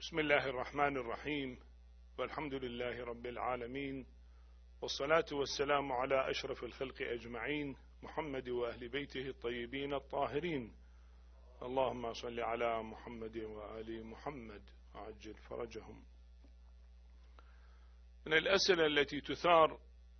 بسم الله الرحمن الرحيم، والحمد لله رب العالمين، والصلاة والسلام على أشرف الخلق أجمعين، محمد وأهل بيته الطيبين الطاهرين. اللهم صل على محمد وآل محمد وعجل فرجهم. من الأسئلة التي تثار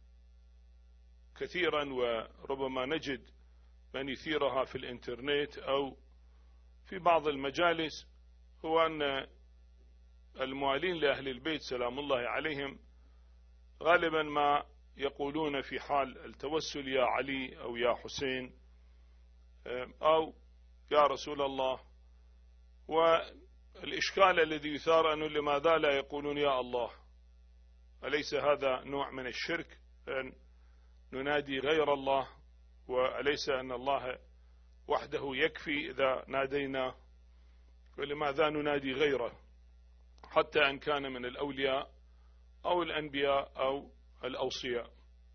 كثيرا وربما نجد من يثيرها في الإنترنت أو في بعض المجالس هو أن الموالين لأهل البيت سلام الله عليهم غالبا ما يقولون في حال التوسل يا علي أو يا حسين أو يا رسول الله. والإشكال الذي يثار أنه لماذا لا يقولون يا الله؟ أليس هذا نوع من الشرك أن ننادي غير الله؟ وأليس أن الله وحده يكفي إذا نادينا؟ ولماذا ننادي غيره حتى أن كان من الأولياء أو الأنبياء أو الأوصياء؟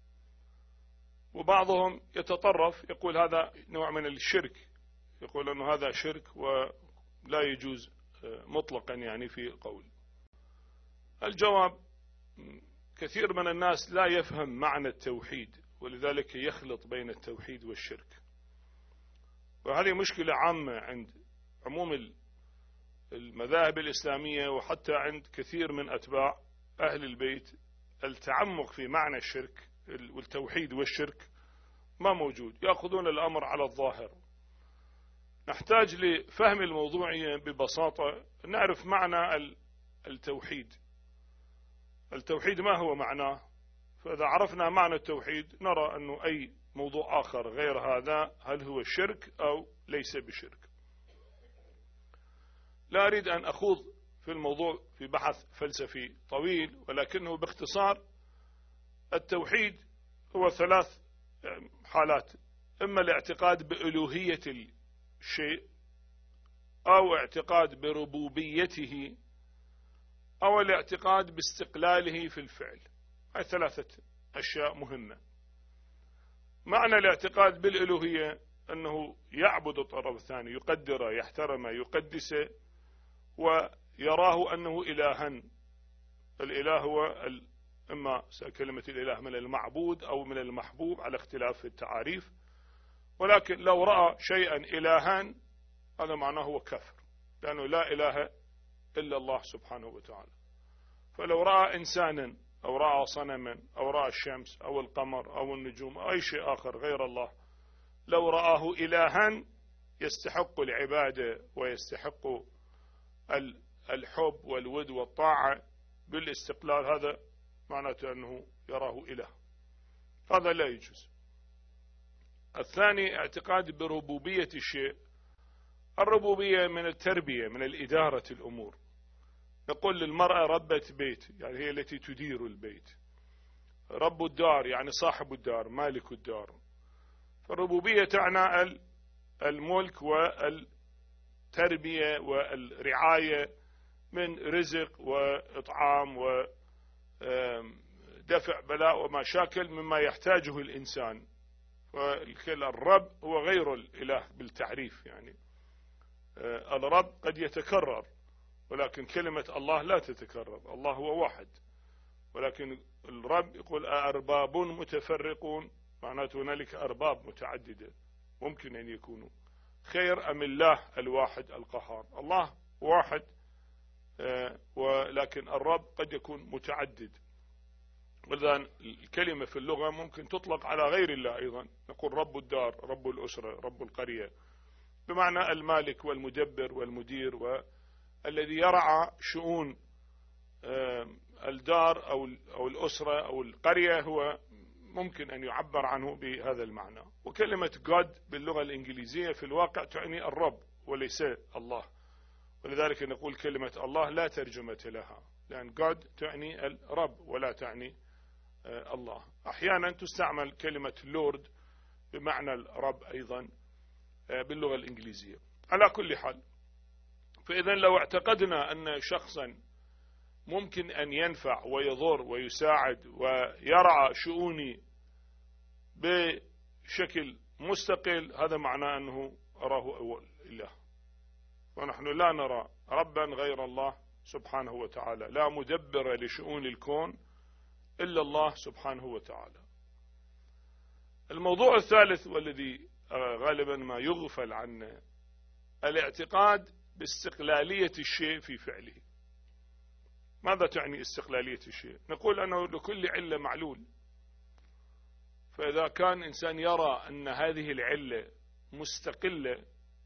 وبعضهم يتطرف يقول هذا نوع من الشرك، يقول أنه هذا شرك ولا يجوز مطلقا يعني في قول. الجواب: كثير من الناس لا يفهم معنى التوحيد، ولذلك يخلط بين التوحيد والشرك، وهذه مشكلة عامة عند عموم المذاهب الإسلامية وحتى عند كثير من أتباع أهل البيت. التعمق في معنى الشرك والتوحيد والشرك ما موجود، يأخذون الأمر على الظاهر. نحتاج لفهم الموضوعية ببساطة، نعرف معنى التوحيد. التوحيد ما هو معناه؟ فإذا عرفنا معنى التوحيد نرى أنه أي موضوع آخر غير هذا هل هو شرك أو ليس بشرك. لا أريد أن أخوض في الموضوع في بحث فلسفي طويل، ولكنه باختصار التوحيد هو ثلاث حالات: إما الاعتقاد بألوهية الشيء، أو اعتقاد بربوبيته، أو الاعتقاد باستقلاله في الفعل. هاي ثلاثة أشياء مهمة. معنى الاعتقاد بالألوهية أنه يعبد الطرف الثاني، يقدره، يحترمه، يقدسه، ويراه أنه إلها. الإله هو إما كلمة الإله من المعبود أو من المحبوب على اختلاف التعاريف، ولكن لو رأى شيئا إلها هذا معناه هو كفر، لأنه لا إله إلا الله سبحانه وتعالى. فلو رأى إنسانا أو رأى صنما أو رأى الشمس أو القمر أو النجوم أو أي شيء آخر غير الله، لو رآه إلها يستحق العبادة ويستحق الحب والود والطاعة بالاستقلال، هذا معناته أنه يراه إله، هذا لا يجوز. الثاني اعتقاد بربوبية الشيء. الربوبية من التربية، من الإدارة الأمور. نقول للمرأة ربة بيت، يعني هي التي تدير البيت. رب الدار يعني صاحب الدار، مالك الدار. فالربوبية تعنى الملك والتربية والرعاية من رزق وإطعام ودفع بلاء ومشاكل مما يحتاجه الإنسان. فالرب هو غير الإله بالتعريف، يعني الرب قد يتكرر، ولكن كلمة الله لا تتكرر. الله هو واحد، ولكن الرب يقول أرباب متفرقون، معناته هنالك أرباب متعددة ممكن أن يكونوا خير أم الله الواحد القهار. الله واحد، ولكن الرب قد يكون متعدد. ولذا الكلمة في اللغة ممكن تطلق على غير الله أيضا. نقول رب الدار، رب الأسرة، رب القرية، بمعنى المالك والمدبر والمدير والذي يرعى شؤون الدار أو الأسرة أو القرية، هو ممكن أن يعبر عنه بهذا المعنى. وكلمة God باللغة الإنجليزية في الواقع تعني الرب وليس الله، ولذلك نقول كلمة الله لا ترجمة لها، لأن God تعني الرب ولا تعني الله. أحيانا تستعمل كلمة Lord بمعنى الرب أيضا باللغة الإنجليزية. على كل حال، فإذا لو اعتقدنا أن شخصا ممكن أن ينفع ويضر ويساعد ويرعى شؤوني بشكل مستقل، هذا معناه أنه أراه أول إله. ونحن لا نرى ربا غير الله سبحانه وتعالى، لا مدبر لشؤون الكون إلا الله سبحانه وتعالى. الموضوع الثالث والذي غالبا ما يغفل عنه الاعتقاد باستقلالية الشيء في فعله. ماذا تعني استقلالية الشيء؟ نقول أنه لكل علة معلول، فإذا كان إنسان يرى أن هذه العلة مستقلة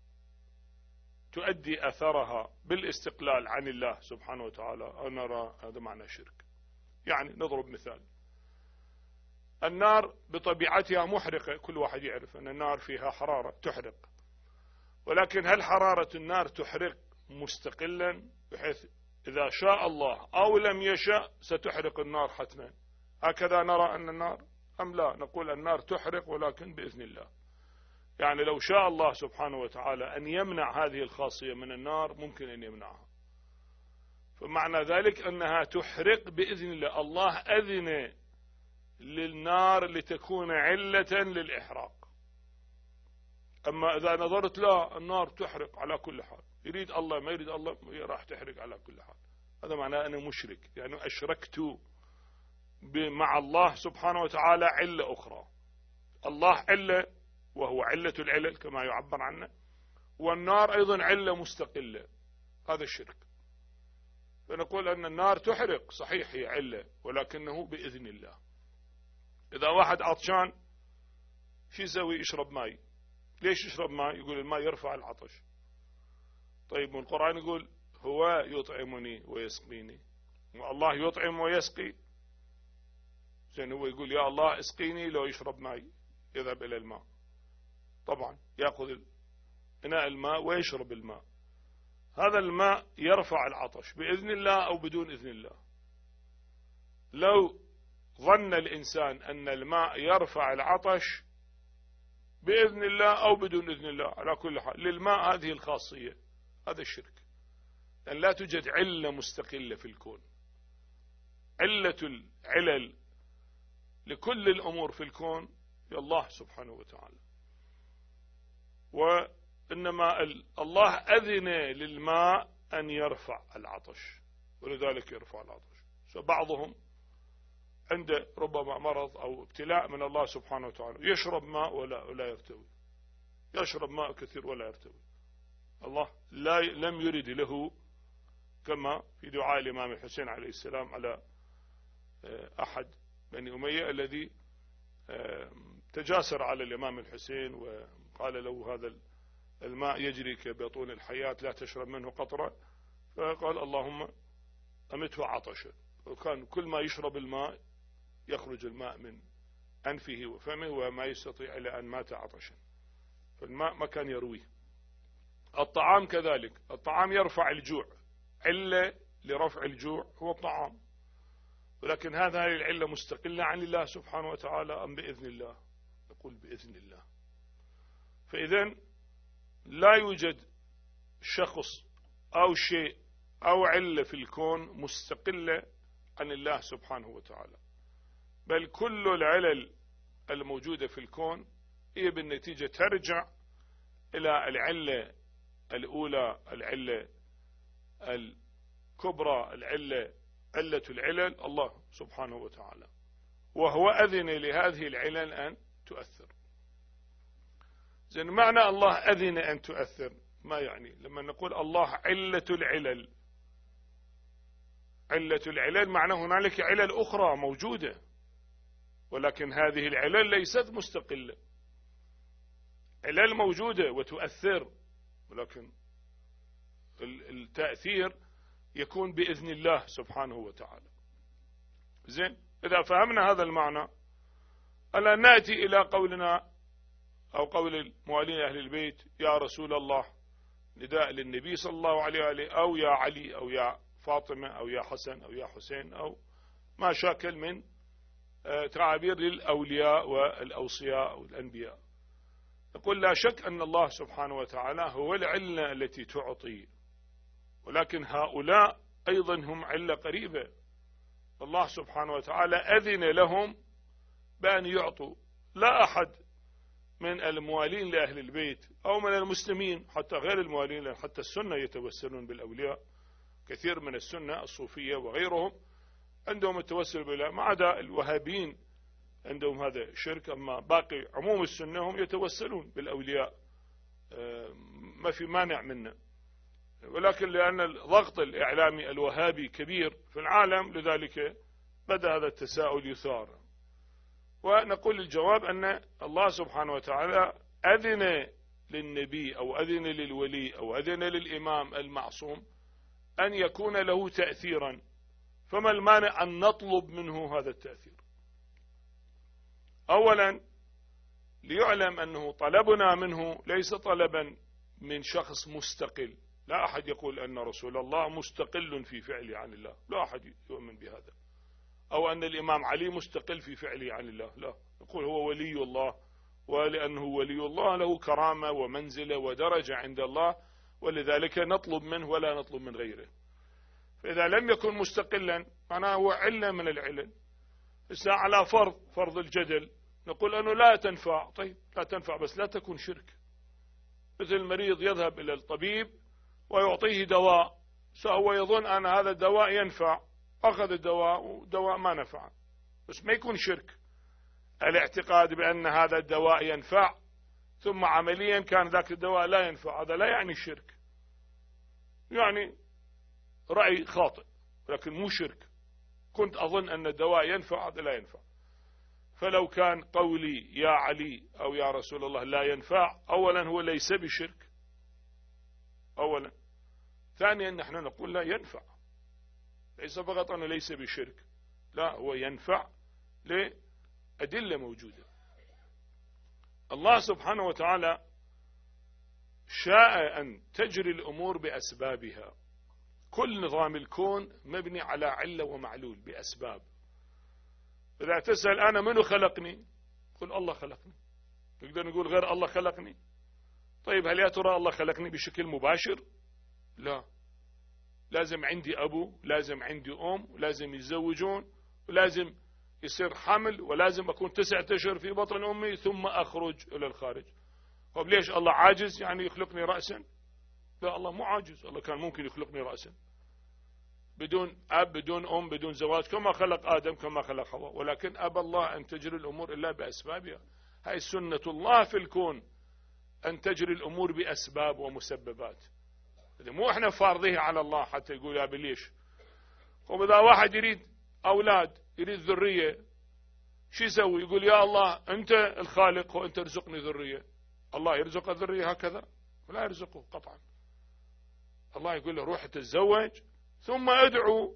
تؤدي أثرها بالاستقلال عن الله سبحانه وتعالى، نرى هذا معنى شرك. يعني نضرب مثال، النار بطبيعتها محرقة، كل واحد يعرف أن النار فيها حرارة تحرق، ولكن هل حرارة النار تحرق مستقلا بحيث إذا شاء الله أو لم يشاء ستحرق النار حتما؟ هكذا نرى أن النار أم لا؟ نقول النار تحرق ولكن بإذن الله. يعني لو شاء الله سبحانه وتعالى أن يمنع هذه الخاصية من النار ممكن أن يمنعها، فمعنى ذلك أنها تحرق بإذن الله. الله أذن للنار لتكون علة للإحراق. أما إذا نظرت لا، النار تحرق على كل حال، يريد الله ما يريد الله راح تحرق على كل حال، هذا معناه أنا مشرك، يعني أشركت مع الله سبحانه وتعالى علة أخرى. الله علة وهو علة العلل كما يعبر عنه، والنار أيضا علة مستقلة، هذا الشرك. فنقول أن النار تحرق صحيح هي علة ولكنه بإذن الله. إذا واحد عطشان شو يسوي؟ يشرب ماء. ليش يشرب ماء؟ يقول الماء يرفع العطش. طيب القرآن يقول هو يطعمني ويسقيني، والله يطعم ويسقي. زين هو يقول يا الله اسقيني، لو يشرب ماء يذهب إلى الماء، طبعا يأخذ إناء الماء ويشرب الماء، هذا الماء يرفع العطش بإذن الله أو بدون إذن الله. لو ظن الإنسان أن الماء يرفع العطش بإذن الله أو بدون إذن الله، على كل حال للماء هذه الخاصية، هذا الشرك، لأن لا توجد علة مستقلة في الكون. علة العلل لكل الأمور في الكون هي الله سبحانه وتعالى، وإنما الله أذن للماء أن يرفع العطش، ولذلك يرفع العطش. فبعضهم عنده ربما مرض أو ابتلاء من الله سبحانه وتعالى يشرب ماء ولا يرتوي، يشرب ماء كثير ولا يرتوي. الله لم يرد له، كما في دعاء الإمام الحسين عليه السلام على أحد بني أمية الذي تجاسر على الإمام الحسين وقال له هذا الماء يجري كبطون الحياة لا تشرب منه قطرة، فقال اللهم أمته عطشا، وكان كل ما يشرب الماء يخرج الماء من أنفه وفمه وما يستطيع إلا أن مات عطشا، فالماء ما كان يرويه. الطعام كذلك، الطعام يرفع الجوع، علة لرفع الجوع هو الطعام، ولكن هذه العلة مستقلة عن الله سبحانه وتعالى أم بإذن الله؟ نقول بإذن الله. فإذن لا يوجد شخص أو شيء أو علة في الكون مستقلة عن الله سبحانه وتعالى، بل كل العلل الموجودة في الكون هي بالنتيجة ترجع إلى العلة الأولى، العلة الكبرى، علة العلل الله سبحانه وتعالى، وهو أذن لهذه العلل أن تؤثر. زين معنى الله أذن أن تؤثر ما يعني؟ لما نقول الله علة العلل، علة العلل معناه هنالك علل أخرى موجودة، ولكن هذه العلل ليست مستقلة، علل موجودة وتؤثر، ولكن التأثير يكون بإذن الله سبحانه وتعالى. زين إذا فهمنا هذا المعنى، ألا نأتي إلى قولنا أو قول الموالين أهل البيت يا رسول الله، نداء للنبي صلى الله عليه وآله، أو يا علي أو يا فاطمة أو يا حسن أو يا حسين أو ما شاكل من تعابير للأولياء والأوصياء والأنبياء. نقول لا شك أن الله سبحانه وتعالى هو العلة التي تعطي، ولكن هؤلاء أيضا هم علة قريبة، الله سبحانه وتعالى أذن لهم بأن يعطوا. لا أحد من الموالين لأهل البيت أو من المسلمين حتى غير الموالين، لأن حتى السنة يتوسلون بالأولياء كثير من السنة الصوفية وغيرهم عندهم التوسل بالله، ما عدا الوهابيين عندهم هذا الشرك. أما باقي عموم السنة هم يتوسلون بالأولياء، ما في مانع منه، ولكن لأن الضغط الإعلامي الوهابي كبير في العالم لذلك بدأ هذا التساؤل يثار. ونقول الجواب أن الله سبحانه وتعالى أذن للنبي أو أذن للولي أو أذن للإمام المعصوم أن يكون له تأثيرا، فما المانع أن نطلب منه هذا التأثير؟ أولا ليعلم أنه طلبنا منه ليس طلبا من شخص مستقل، لا أحد يقول أن رسول الله مستقل في فعله عن الله، لا أحد يؤمن بهذا، أو أن الإمام علي مستقل في فعله عن الله، لا، يقول هو ولي الله، ولأنه ولي الله له كرامة ومنزلة ودرجة عند الله، ولذلك نطلب منه ولا نطلب من غيره. فإذا لم يكن مستقلا معناه هو علة من العلل. على فرض الجدل نقول أنه لا تنفع، طيب لا تنفع بس لا تكون شرك. مثل المريض يذهب إلى الطبيب ويعطيه دواء، فهو يظن أن هذا الدواء ينفع، أخذ الدواء ودواء ما نفع، بس ما يكون شرك. الاعتقاد بأن هذا الدواء ينفع ثم عمليا كان ذاك الدواء لا ينفع، هذا لا يعني الشرك، يعني رأي خاطئ لكن مو شرك. كنت أظن أن الدواء ينفع، هذا لا ينفع. فلو كان قولي يا علي أو يا رسول الله لا ينفع، أولا هو ليس بشرك أولا، ثانيا نحن نقول لا ينفع، ليس فقط أنه ليس بشرك، لا هو ينفع لأدلة موجودة. الله سبحانه وتعالى شاء أن تجري الأمور بأسبابها. كل نظام الكون مبني على علة ومعلول بأسباب. إذا تسأل أنا منو خلقني؟ قل الله خلقني. نقدر نقول غير الله خلقني؟ طيب هل يا ترى الله خلقني بشكل مباشر؟ لا، لازم عندي أبو، لازم عندي أم، ولازم يتزوجون، ولازم يصير حمل، ولازم أكون 9 أشهر في بطن أمي ثم أخرج إلى الخارج. طيب ليش الله عاجز يعني يخلقني رأسا؟ لا، الله مو عاجز، الله كان ممكن يخلقني رأسا بدون أب بدون أم بدون زواج، كما خلق آدم كما خلق حواء، ولكن أبى الله أن تجري الأمور إلا بأسبابها. هاي سنة الله في الكون، أن تجري الأمور بأسباب ومسببات. مو إحنا فارضيه على الله حتى يقول يا بليش. وإذا واحد يريد أولاد، يريد ذرية، شو يسوي؟ يقول يا الله أنت الخالق وأنت ارزقني ذرية. الله يرزق الذرية هكذا؟ ولا يرزقه قطعا. الله يقول له روح تتزوج ثم ادعو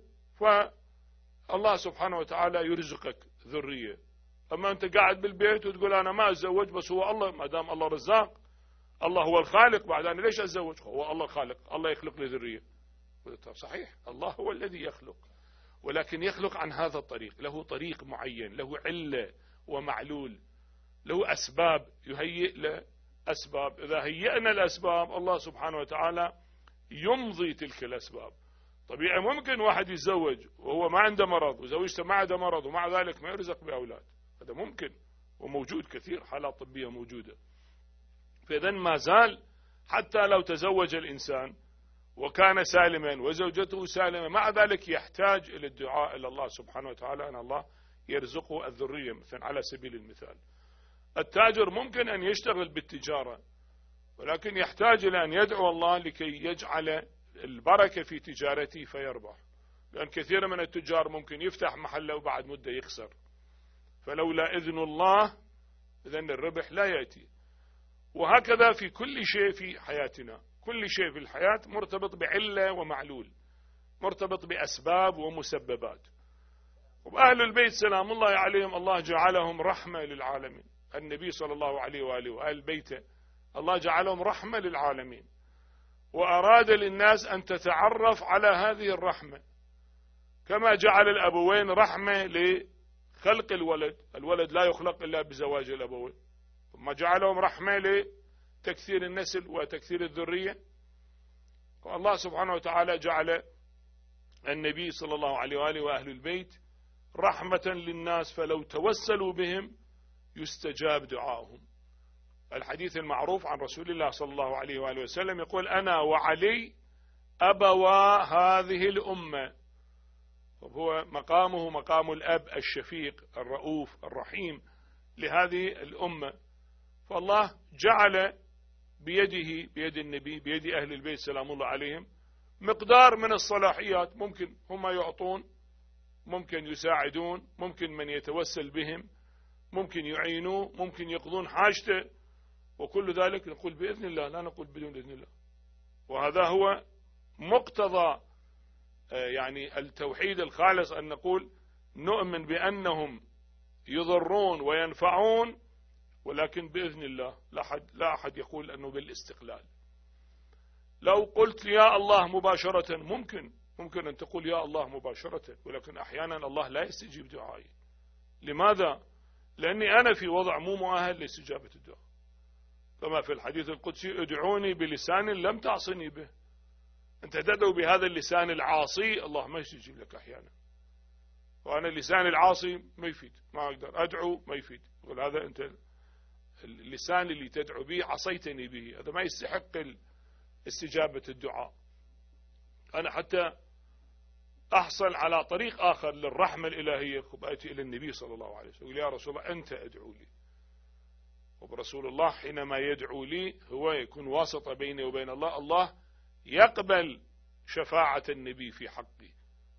فالله سبحانه وتعالى يرزقك ذرية. أما أنت قاعد بالبيت وتقول أنا ما أتزوج، بس هو الله، ما دام الله رزاق، الله هو الخالق، بعد أنا ليش أتزوج؟ هو الله الخالق، الله يخلق لي ذرية. صحيح الله هو الذي يخلق، ولكن يخلق عن هذا الطريق، له طريق معين، له علة ومعلول، له أسباب يهيئ له أسباب. إذا هيئنا الأسباب الله سبحانه وتعالى يمضي تلك الأسباب. طبيعي ممكن واحد يتزوج وهو ما عنده مرض وزوجته ما عنده مرض ومع ذلك ما يرزق بأولاد، هذا ممكن وموجود، كثير حالات طبية موجودة. فإذا ما زال حتى لو تزوج الإنسان وكان سالما وزوجته سالمة، مع ذلك يحتاج إلى الدعاء إلى الله سبحانه وتعالى أن الله يرزقه الذرية. مثلا على سبيل المثال التاجر ممكن أن يشتغل بالتجارة، ولكن يحتاج إلى أن يدعو الله لكي يجعل البركة في تجارته فيربح، لأن كثير من التجار ممكن يفتح محله وبعد مدة يخسر، فلولا إذن الله إذن الربح لا يأتي. وهكذا في كل شيء في حياتنا، كل شيء في الحياة مرتبط بعلة ومعلول، مرتبط بأسباب ومسببات. وأهل البيت سلام الله عليهم الله جعلهم رحمة للعالمين. النبي صلى الله عليه وآله وآل بيته الله جعلهم رحمة للعالمين، وأراد للناس أن تتعرف على هذه الرحمة، كما جعل الأبوين رحمة لخلق الولد. الولد لا يخلق إلا بزواج الأبوين، ثم جعلهم رحمة لتكثير النسل وتكثير الذرية. والله سبحانه وتعالى جعل النبي صلى الله عليه وآله وأهل البيت رحمة للناس، فلو توسلوا بهم يستجاب دعاؤهم. الحديث المعروف عن رسول الله صلى الله عليه وآله وسلم يقول أنا وعلي أبوا هذه الأمة. هو مقامه مقام الأب الشفيق الرؤوف الرحيم لهذه الأمة. فالله جعل بيده، بيد النبي، بيد أهل البيت سلام الله عليهم، مقدار من الصلاحيات. ممكن هم يعطون، ممكن يساعدون، ممكن من يتوسل بهم، ممكن يعينوه، ممكن يقضون حاجته، وكل ذلك نقول بإذن الله، لا نقول بدون إذن الله. وهذا هو مقتضى يعني التوحيد الخالص، أن نقول نؤمن بأنهم يضرون وينفعون، ولكن بإذن الله. لا أحد يقول أنه بالاستقلال. لو قلت يا الله مباشرة ممكن أن تقول يا الله مباشرة، ولكن أحيانا الله لا يستجيب دعائي. لماذا؟ لأني أنا في وضع مو مؤهل لاستجابة الدعاء، كما في الحديث القدسي: ادعوني بلسان لم تعصني به. أنت تدعو بهذا اللسان العاصي، الله ما يستجيب لك أحيانا. وأنا اللسان العاصي ما يفيد، ما أقدر أدعو، ما يفيد. يقول هذا أنت اللسان اللي تدعو به عصيتني به، هذا ما يستحق استجابة الدعاء. أنا حتى أحصل على طريق آخر للرحمة الإلهية بأتي إلى النبي صلى الله عليه وسلم، يقول يا رسول الله أنت أدعو لي. وبرسول الله حينما يدعو لي هو يكون واسطة بيني وبين الله. الله يقبل شفاعة النبي في حقي،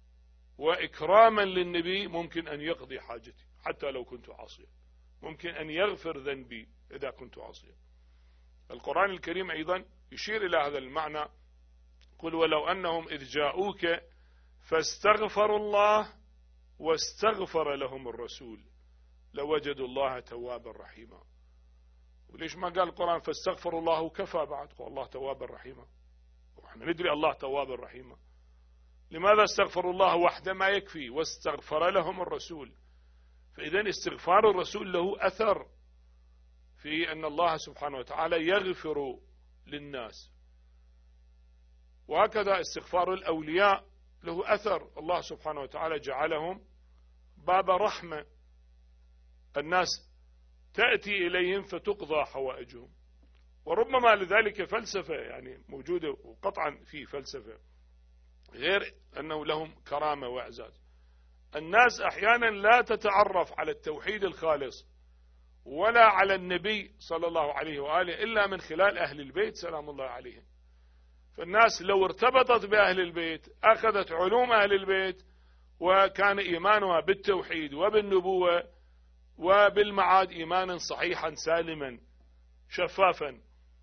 وإكراما للنبي ممكن أن يقضي حاجتي حتى لو كنت عاصيا، ممكن أن يغفر ذنبي إذا كنت عاصيا. القرآن الكريم أيضا يشير إلى هذا المعنى: قل ولو أنهم إذ جاءوك فاستغفروا الله واستغفر لهم الرسول لوجدوا الله توابا رحيما. وليش ما قال القرآن فاستغفروا الله وكفى بعد؟ قال الله توابا رحيما، ونحن ندري الله توابا رحيما. لماذا استغفروا الله وحده ما يكفي؟ واستغفر لهم الرسول. فإذا استغفار الرسول له أثر في أن الله سبحانه وتعالى يغفر للناس، وهكذا استغفار الأولياء له أثر. الله سبحانه وتعالى جعلهم باب رحمة، الناس تأتي إليهم فتقضى حوائجهم. وربما لذلك فلسفة يعني موجودة، وقطعا في فلسفة، غير أنه لهم كرامة وإعزاز. الناس أحيانا لا تتعرف على التوحيد الخالص ولا على النبي صلى الله عليه وآله إلا من خلال أهل البيت سلام الله عليهم. فالناس لو ارتبطت بأهل البيت، أخذت علوم أهل البيت، وكان إيمانها بالتوحيد وبالنبوة وبالمعاد إيمانا صحيحا سالما شفافا.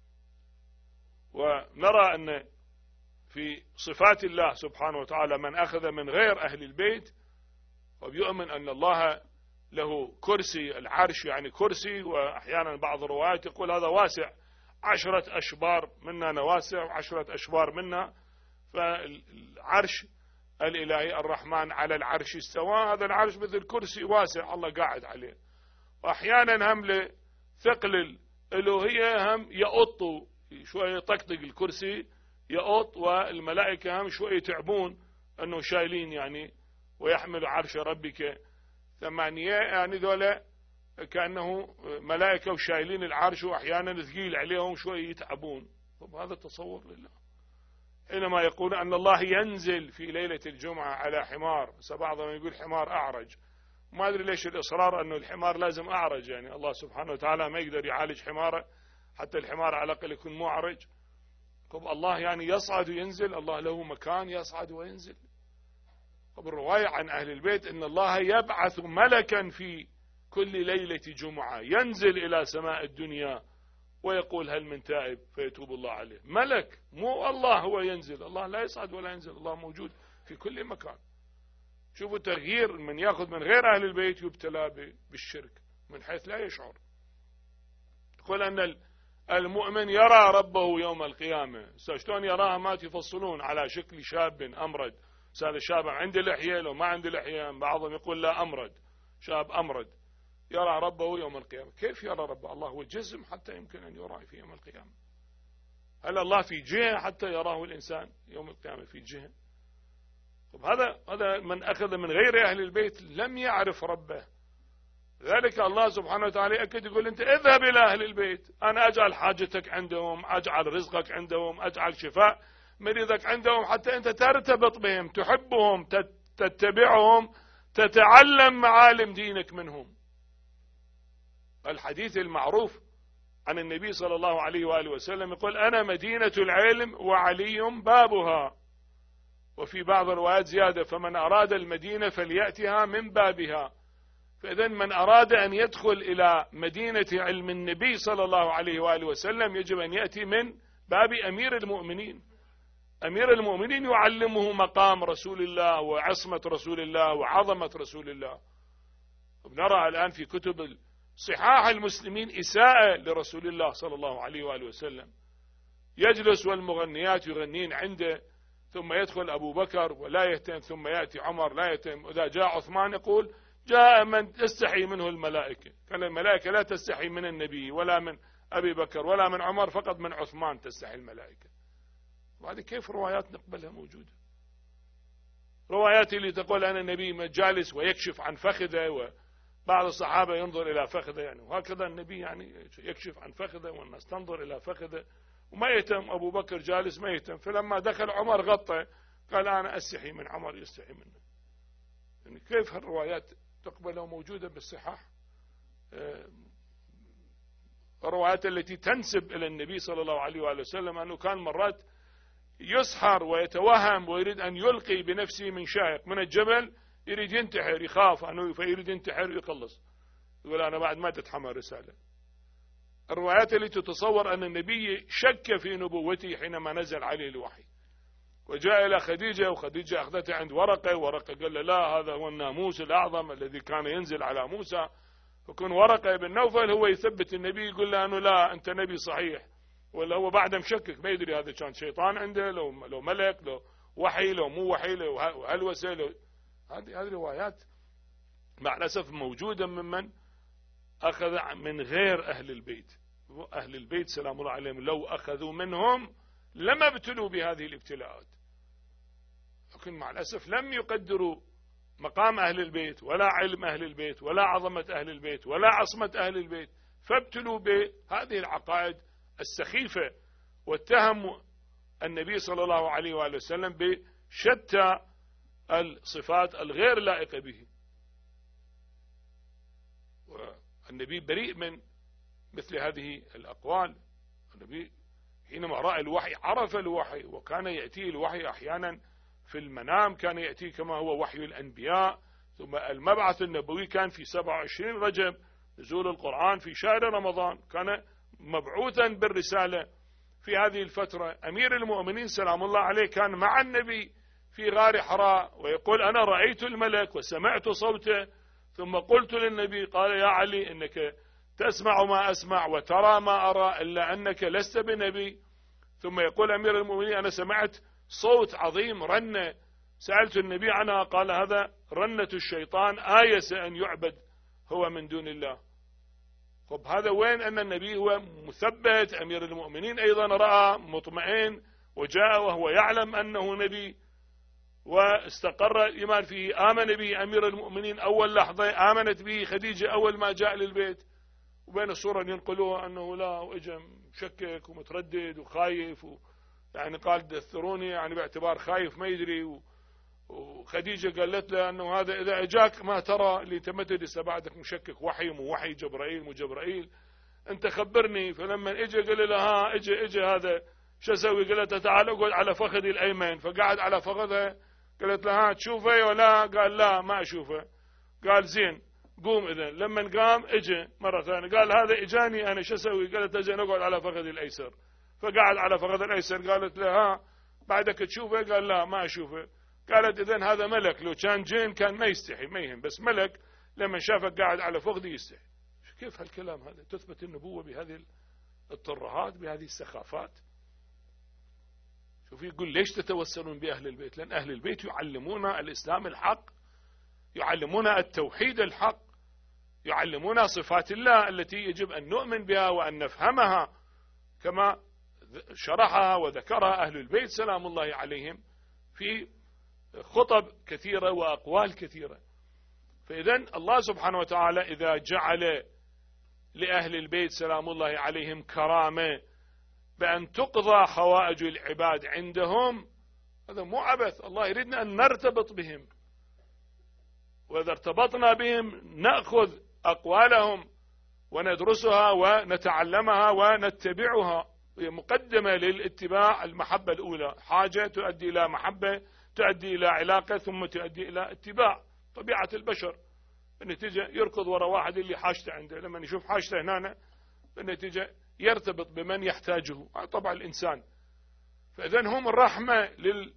ونرى أن في صفات الله سبحانه وتعالى من أخذ من غير أهل البيت وبيؤمن أن الله له كرسي، العرش يعني كرسي، وأحيانا بعض الروايات يقول هذا واسع 10 أشبار منا نواسع و10 أشبار منا. فالعرش الإلهي الرحمن على العرش استوى، هذا العرش مثل كرسي واسع الله قاعد عليه. وأحيانا هم لثقل الألوهية هم يقطوا شوية، يطقطق الكرسي يقط، والملائكة هم شوية يتعبون أنه شايلين يعني ويحمل عرش ربك 8، يعني ذولا كأنه ملائكة وشايلين العرش، وأحيانا ثقيل عليهم شوية يتعبون. طب هذا تصور لله. حينما يقول أن الله ينزل في ليلة الجمعة على حمار، بعضهم يقول حمار أعرج، ما أدري ليش الإصرار أنه الحمار لازم أعرج، يعني الله سبحانه وتعالى ما يقدر يعالج حماره، حتى الحمار على الأقل يكون مو أعرج. طب الله يعني يصعد وينزل، الله له مكان يصعد وينزل. طب الرواية عن أهل البيت أن الله يبعث ملكا في كل ليلة جمعة ينزل إلى سماء الدنيا ويقول هل من تائب فيتوب الله عليه. ملك، مو الله هو ينزل، الله لا يصعد ولا ينزل، الله موجود في كل مكان. شوفوا تغيير، من يأخذ من غير أهل البيت يبتلى بالشرك من حيث لا يشعر. يقول أن المؤمن يرى ربه يوم القيامة. شلون يراه؟ ما يفصلون على شكل شاب أمرد، هذا شاب عنده لحية لو ما عنده لحية، بعضهم يقول لا أمرد، شاب أمرد يرى ربه يوم القيامة. كيف يرى ربه؟ الله هو جسم حتى يمكن أن يرى في يوم القيامة؟ هل الله في جهة حتى يراه الإنسان يوم القيامة في جهة؟ طب هذا من أخذ من غير أهل البيت لم يعرف ربه. ذلك الله سبحانه وتعالى أكد يقول أنت اذهب إلى أهل البيت، أنا أجعل حاجتك عندهم، أجعل رزقك عندهم، أجعل شفاء مريضك عندهم حتى أنت ترتبط بهم، تحبهم، تتبعهم، تتعلم معالم دينك منهم. الحديث المعروف عن النبي صلى الله عليه وآله وسلم يقول: أنا مدينة العلم وعلي بابها. وفي بعض الروايات زيادة: فمن أراد المدينة فليأتها من بابها. فإذا من أراد أن يدخل إلى مدينة علم النبي صلى الله عليه وآله وسلم يجب أن يأتي من باب أمير المؤمنين. أمير المؤمنين يعلمه مقام رسول الله وعصمة رسول الله وعظمة رسول الله. ونرى الآن في كتب صحاح المسلمين إساءة لرسول الله صلى الله عليه وآله وسلم. يجلس والمغنيات يغنين عنده، ثم يدخل أبو بكر ولا يهتم، ثم يأتي عمر لا يهتم، إذا جاء عثمان يقول: جاء من تستحي منه الملائكة. كان الملائكة لا تستحي من النبي ولا من أبي بكر ولا من عمر، فقط من عثمان تستحي الملائكة. وهذه كيف روايات نقبلها موجودة؟ روايات اللي تقول أن النبي جالس ويكشف عن فخذه، وبعض الصحابة ينظر إلى فخذه، يعني وهكذا النبي يعني يكشف عن فخذه والناس تنظر إلى فخذه وما يهتم. أبو بكر جالس ما يهتم، فلما دخل عمر غطى، قال: أنا أستحي من عمر يستحي منه. يعني كيف هالروايات تقبلها موجودة بالصحاح؟ الروايات التي تنسب إلى النبي صلى الله عليه وآله وسلم أنه كان مرات يسحر ويتوهم ويريد أن يلقي بنفسه من شاهق من الجبل، يريد ينتحر، يخاف أنه فيريد ينتحر ويخلص، يقول: أنا بعد ما تتحمل رسالة. الروايات التي تتصور أن النبي شك في نبوته حينما نزل عليه الوحي، وجاء إلى خديجة وخديجة أخذته عند ورقة قال له: لا، هذا هو الناموس الأعظم الذي كان ينزل على موسى. فكون ورقة بن نوفل هو يثبت النبي، يقول له أنه لا، أنت نبي صحيح، ولا هو بعد مشكك ما يدري هذا كان شيطان عنده، لو ملك، لو وحي، لو مو وحي، لو هلوسة. هذه روايات مع الأسف موجودة ممن أخذ من غير أهل البيت. أهل البيت سلام الله عليهم لو أخذوا منهم لما ابتلوا بهذه الابتلاءات، لكن مع الأسف لم يقدروا مقام أهل البيت ولا علم أهل البيت ولا عظمة أهل البيت ولا عصمة أهل البيت، فابتلوا بهذه العقائد السخيفة، واتهموا النبي صلى الله عليه وآله وسلم بشتى الصفات الغير لائقة به. والنبي بريء من مثل هذه الأقوال. النبي حينما رأى الوحي عرف الوحي، وكان يأتيه الوحي أحيانا في المنام، كان يأتيه كما هو وحي الأنبياء. ثم المبعث النبوي كان في 27 رجب، نزول القرآن في شهر رمضان، كان مبعوثا بالرسالة في هذه الفترة. أمير المؤمنين سلام الله عليه كان مع النبي في غار حراء، ويقول: أنا رأيت الملك وسمعت صوته، ثم قلت للنبي، قال: يا علي، إنك تسمع ما أسمع وترى ما أرى، إلا أنك لست بنبي. ثم يقول أمير المؤمنين: أنا سمعت صوت عظيم، رنة، سألت النبي عنها، قال: هذا رنة الشيطان، آيس أن يعبد هو من دون الله. طب هذا وين أن النبي هو مثبت؟ أمير المؤمنين أيضا رأى مطمئن وجاء وهو يعلم أنه نبي، واستقر الإيمان فيه، آمن به أمير المؤمنين أول لحظة، آمنت به خديجة أول ما جاء للبيت، وبين الصورة ينقلوها أنه لا، وإجا مشكك ومتردد وخايف، يعني قال: دثروني، يعني باعتبار خايف ما يدري. وخديجة قالت له أنه هذا إذا أجاك ما ترى اللي تمتد لسه بعدك مشكك، وحي مو وحي، جبرائيل مو جبرائيل، أنت خبرني. فلما إجا قال له: ها، إجا هذا شو أسوي؟ قالت: تعال اقعد على فخذي الأيمن. فقعد على فخذها، قالت له: ها، تشوفه ولا؟ قال: لا، ما أشوفه. قال: زين، قوم. إذن لما قام إجا مرة ثانية، قال: هذا إجاني أنا شو أسوي؟ قالت: زين، اقعد على فخذي الأيسر. فقعد على فخذ الأيسر. قالت له: ها، بعدك تشوفه؟ قال: لا، ما أشوفه. قالت: إذن هذا ملك، لو كان جن كان ما يستحي، ما يهم، بس ملك لما شافك قاعد على فخذي يستحي. كيف هالكلام هذا؟ تثبت النبوة بهذه الترهات، بهذه السخافات. شوف يقول: ليش تتوسلون بأهل البيت؟ لأن أهل البيت يعلمون الإسلام الحق، يعلمون التوحيد الحق، يعلمون صفات الله التي يجب أن نؤمن بها وأن نفهمها كما شرحها وذكرها أهل البيت سلام الله عليهم في خطب كثيرة وأقوال كثيرة. فإذن الله سبحانه وتعالى إذا جعل لأهل البيت سلام الله عليهم كرامة بأن تقضى حوائج العباد عندهم، هذا مو عبث. الله يريدنا أن نرتبط بهم، وإذا ارتبطنا بهم نأخذ أقوالهم وندرسها ونتعلمها ونتبعها. هي مقدمة للاتباع المحبة الأولى، حاجة تؤدي إلى محبة، تؤدي إلى علاقة، ثم تؤدي إلى اتباع. طبيعة البشر النتيجة يركض وراء واحد اللي حاجته عنده، لما يشوف حاجته هنا النتيجة يرتبط بمن يحتاجه، طبعا الإنسان. فإذن هم الرحمة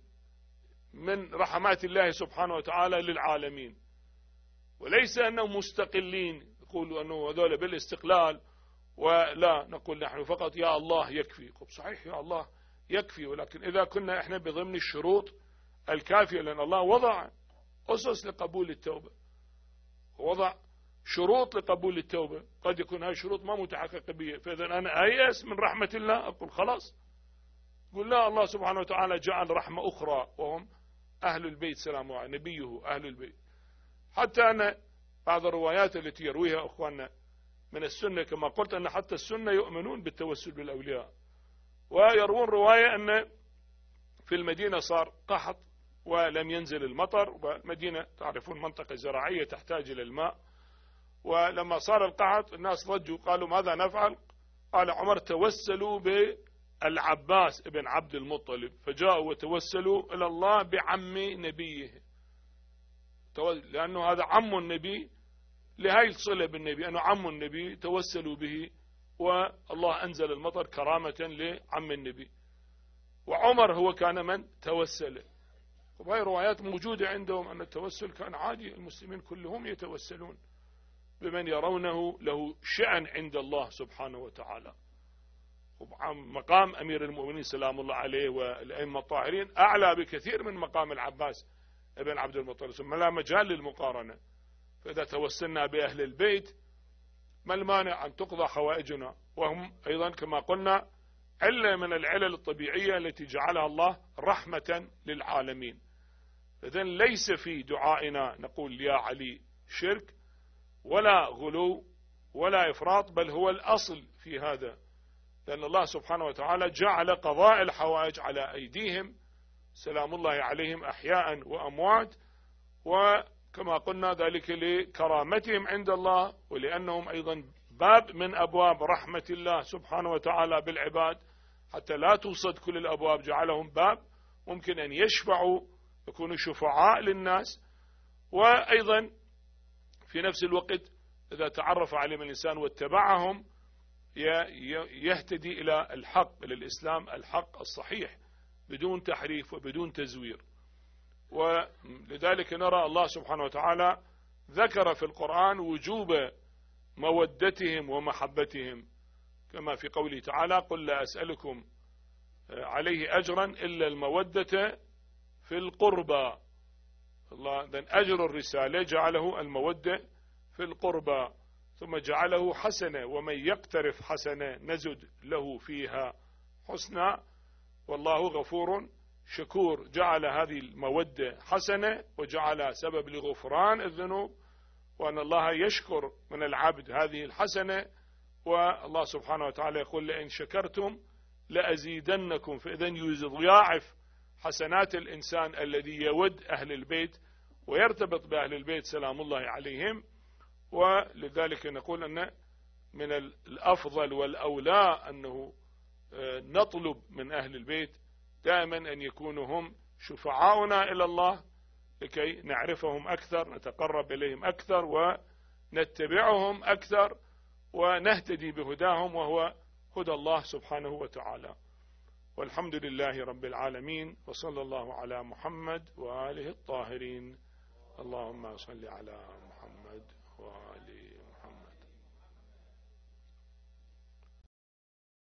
من رحمات الله سبحانه وتعالى للعالمين، وليس أنهم مستقلين يقولوا أنه هذول بالاستقلال، ولا نقول نحن فقط يا الله يكفي. صحيح يا الله يكفي، ولكن إذا كنا إحنا بضمن الشروط الكافية، لأن الله وضع أسس لقبول التوبة، وضع شروط لقبول التوبة. قد يكون هاي الشروط ما متحققة بي، فإذا أنا أيأس من رحمة الله أقول خلاص. قل لا، الله سبحانه وتعالى جعل رحمة أخرى وهم أهل البيت سلام الله، نبيه أهل البيت. حتى أن بعض الروايات التي يرويها أخواننا من السنة، كما قلت أن حتى السنة يؤمنون بالتوسل بالأولياء، ويروون رواية أن في المدينة صار قحط ولم ينزل المطر، والمدينة تعرفون منطقة زراعية تحتاج إلى الماء، ولما صار القحط الناس ضجوا قالوا ماذا نفعل؟ قال عمر توسلوا بالعباس ابن عبد المطلب، فجاءوا وتوسلوا إلى الله بعم نبيه، لأنه هذا عم النبي، لهذه الصلة بالنبي أنه عم النبي توسلوا به، والله أنزل المطر كرامة لعم النبي، وعمر هو كان من توسل. وهي روايات موجودة عندهم أن التوسل كان عادي، المسلمين كلهم يتوسلون بمن يرونه له شأن عند الله سبحانه وتعالى. مقام أمير المؤمنين سلام الله عليه والأئمة الطاهرين أعلى بكثير من مقام العباس ابن عبد المطلب، ثم لا مجال للمقارنة. فإذا توسلنا بأهل البيت ما المانع أن تقضى حوائجنا، وهم أيضا كما قلنا علة من العلل الطبيعية التي جعلها الله رحمة للعالمين. إذن ليس في دعائنا نقول يا علي شرك ولا غلو ولا إفراط، بل هو الأصل في هذا، لأن الله سبحانه وتعالى جعل قضاء الحوائج على أيديهم سلام الله عليهم أحياء وأموات، وكما قلنا ذلك لكرامتهم عند الله، ولأنهم أيضا باب من أبواب رحمة الله سبحانه وتعالى بالعباد، حتى لا توصد كل الأبواب، جعلهم باب ممكن أن يشفعوا، يكونوا شفعاء للناس. وأيضا في نفس الوقت إذا تعرف عليهم الإنسان واتبعهم يهتدي إلى الحق، إلى الإسلام الحق الصحيح بدون تحريف وبدون تزوير. ولذلك نرى الله سبحانه وتعالى ذكر في القرآن وجوب مودتهم ومحبتهم، كما في قوله تعالى قل لا أسألكم عليه أجرا إلا المودة في القربى. الله ذن أجر الرسالة جعله المودة في القربى، ثم جعله حسنة، ومن يقترف حسنة نزد له فيها حسنا والله غفور شكور. جعل هذه المودة حسنة وجعل سبب لغفران الذنوب، وأن الله يشكر من العبد هذه الحسنة. والله سبحانه وتعالى يقول لئن شكرتم لأزيدنكم، فإذن يضاعف حسنات الإنسان الذي يود أهل البيت ويرتبط بأهل البيت سلام الله عليهم. ولذلك نقول أن من الأفضل والأولى أنه نطلب من أهل البيت دائما أن يكونوا هم شفعاؤنا إلى الله، لكي نعرفهم أكثر، نتقرب إليهم أكثر، ونتبعهم أكثر، ونهتدي بهداهم وهو هدى الله سبحانه وتعالى. والحمد لله رب العالمين، وصلى الله على محمد وآله الطاهرين. اللهم صل على محمد وآل محمد.